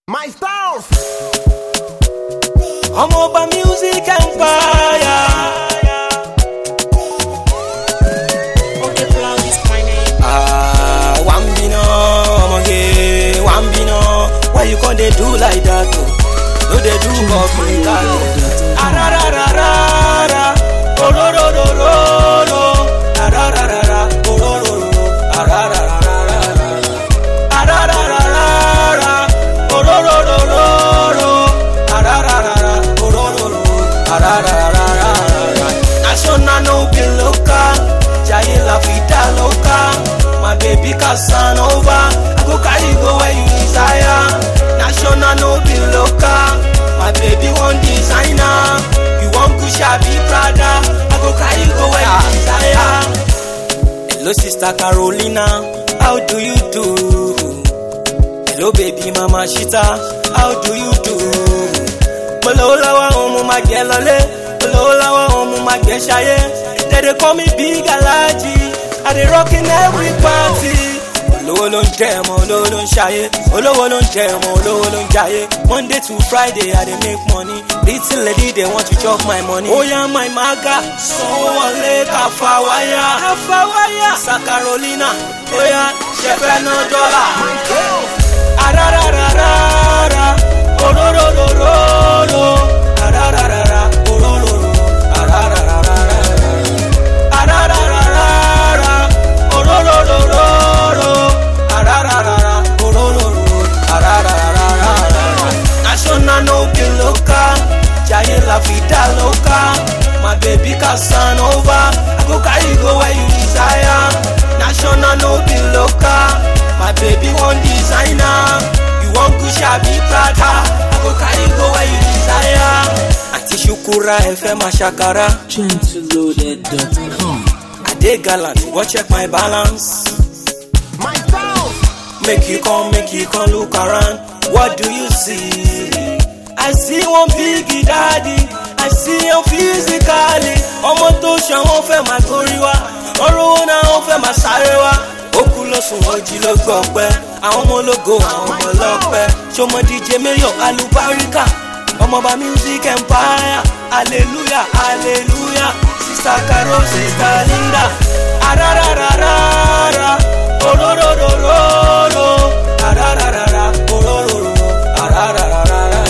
My stars. I'm over music empire. Okay, Cloud is my name. Wambino, Wambino. Why you can't they do like that? No, they do complicado. Arararara, ororororo, arararara, orororo, arararara, arararara, ororororo, arararara, orororo, arararara. National no be local, Jai la vida local. My baby Casanova, I go carry go where you desire. National no be local, my baby one designer. You want Kushabi Prada, I go carry go where you desire. Hello sister Carolina, how do you do? Hello baby mama Shita, how do you do? Bololawa omu magelole, bololawa omu mageshaye. They call me Big Alaji, I dey rockin' every party. Olowo ló ń jẹ mọ́, olówó ló ń ṣayé. Olówó ló ń jẹ mọ́, olówó ló ń jayé. Monday to Friday, I dey make money. Little lady, they want to chop my money. Oya my maga, Sanwó-Olé Kafawaya. Sa Carolina, oya ṣẹfẹ ná dọ́là. Arararara, ororororo, arararara, orororo, arararara. National no be local, Jai la vida local. My baby Casanova, I go carry go where you desire. National no be local, my baby one designer. You want Kushabi Prada, I go carry go where you desire. Auntie Shukura FM Ashakara, Gentleloaded.com. I dey gallant, go check my balance. My stars. Make you come look around. What do you see? I see one big daddy. I see him physically. Ọmọ tó ṣe wọ́n fẹ́ máa gorí wa. Ọ̀rọ̀ wọn náà wọ́n fẹ́ máa sáré wa. Òkú lọ sùn ojì ló gbọ́ pẹ́. Àwọn ọmọ ológo àwọn ọmọ ọlọ́pẹ́. Ṣọmọ DJ Mayor Alubarika. Ọmọọba Music Empire. Hallelujah, hallelujah. Sister Caro, Sister Linda. Arararara. Ororororo. Arararara. Orororo. Arararara.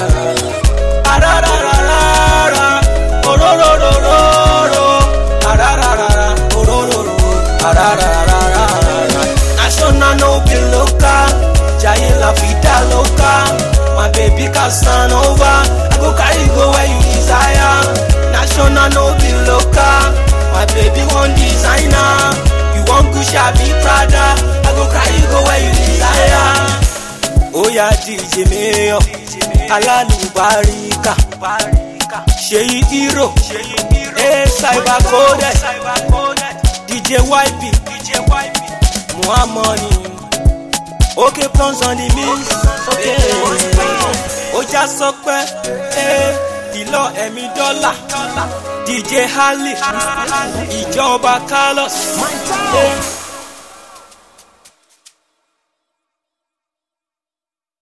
Arararara. Ororororo. Arararara. Orororo. Arararara. National no be local, Jai la vida local. My baby Casanova, I go carry go where you desire. National no be local, my baby one designer. You want Kushabi Prada, I go carry go where you desire. Oh yeah, DJ Mayor, Alalubarika, Sheyi Hero, Cyber Code, DJ YP, Muhammad. Okay, plans on the mix. Okay, Oja Sokpe, Dilo Emi Dollar, DJ Hali, Ijoba Carlos.